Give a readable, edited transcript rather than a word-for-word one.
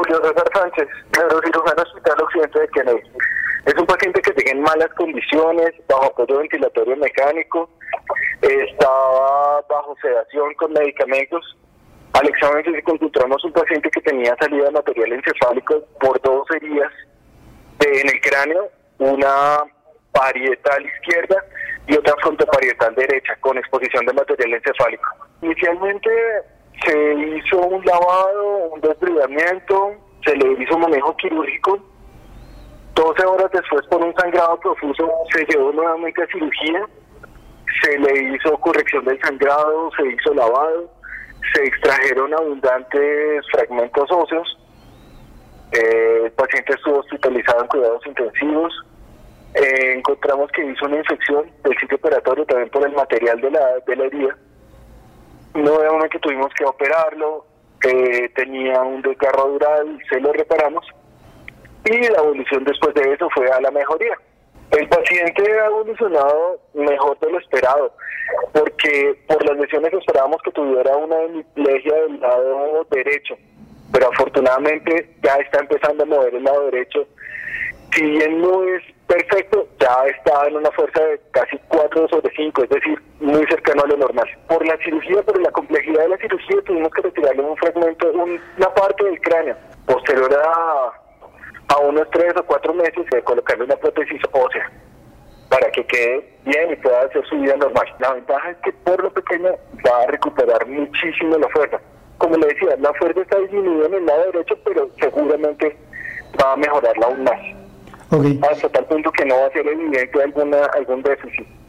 Julio César Sánchez, neurocirujano Hospital Occidente de Kennedy. Es un paciente que llega en malas condiciones, bajo apoyo ventilatorio mecánico, estaba bajo sedación con medicamentos. Al examen físico encontramos un paciente que tenía salida de material encefálico por 2 heridas en el cráneo, una parietal izquierda y otra frontoparietal derecha, con exposición de material encefálico. Inicialmente se hizo un lavado, un desbridamiento, se le hizo manejo quirúrgico. 12 horas después, por un sangrado profuso, se llevó nuevamente a cirugía, se le hizo corrección del sangrado, se hizo lavado, se extrajeron abundantes fragmentos óseos. El paciente estuvo hospitalizado en cuidados intensivos. Encontramos que hizo una infección del sitio operatorio también por el material de la herida. Nuevamente tuvimos que operarlo, tenía un desgarro dural, se lo reparamos y la evolución después de eso fue a la mejoría. El paciente ha evolucionado mejor de lo esperado, porque por las lesiones esperábamos que tuviera una hemiplegia del lado derecho, pero afortunadamente ya está empezando a mover el lado derecho. Si bien no es perfecto, ya está en una fuerza de casi 4/5, es decir, muy cercano a lo normal. Por la cirugía, por la complejidad de la cirugía, tuvimos que retirarle un fragmento, una parte del cráneo, posterior a unos 3 o 4 meses de colocarle una prótesis ósea para que quede bien y pueda hacer su vida normal. La ventaja es que por lo pequeño va a recuperar muchísimo la fuerza. Como le decía, la fuerza está disminuida en el lado derecho, pero seguramente va a mejorarla aún más. Okay. Hasta tal punto que no va a ser evidente algún déficit.